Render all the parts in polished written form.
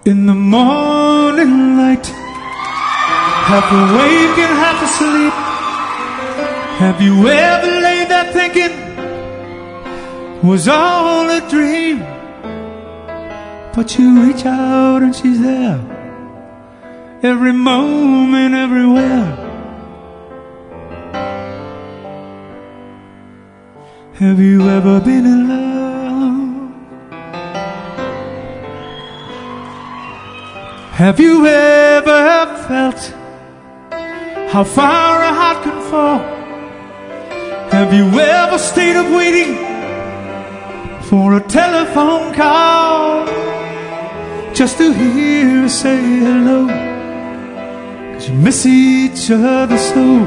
In the morning light, half awake and half asleep, have you ever laid there thinking it was all a dream? But you reach out and she's there, every moment, everywhere. Have you ever been in love? Have you ever felt how far a heart can fall? Have you ever stayed up waiting for a telephone call, just to hear her say hello, 'cause you miss each other so?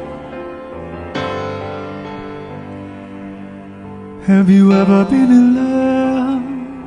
Have you ever been in love?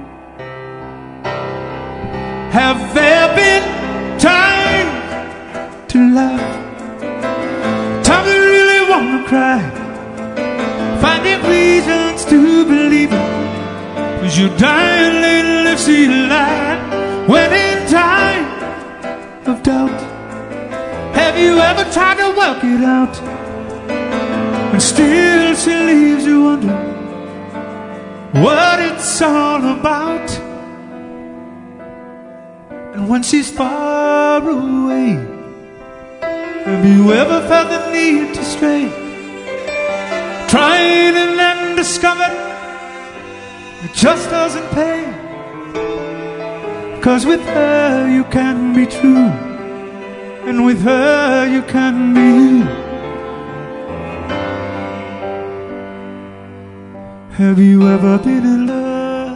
Have there been times to laugh, times you really want to cry, finding reasons to believe it, 'cause you're dying little if she lied? When in time of doubt, have you ever tried to work it out, and still she leaves you wondering what it's all about? And when she's far away, have you ever felt the need to stray, trying and then discovered it just doesn't pay? 'Cause with her you can be true, and with her you can be you. Have you ever been in love?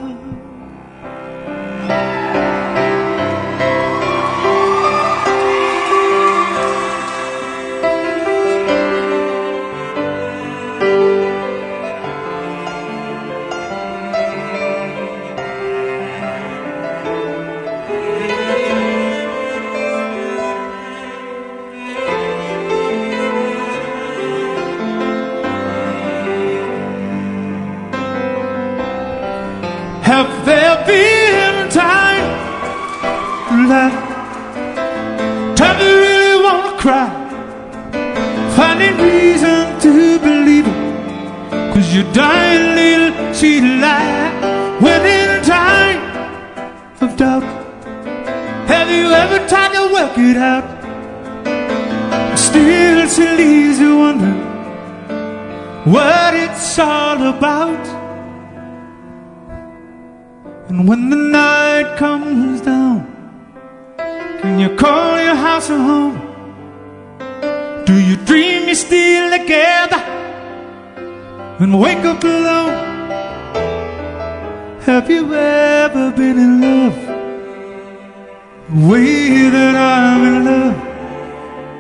Have there been time to laugh, time you really want to cry, finding reason to believe it, 'cause you're dying little she lied? When in time of doubt, have you ever tried to work it out, still she leaves you wondering what it's all about? And when the night comes down, can you call your house a home? Do you dream you're still together and wake up alone? Have you ever been in love the way that I'm in love?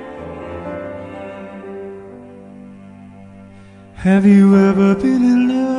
Have you ever been in love?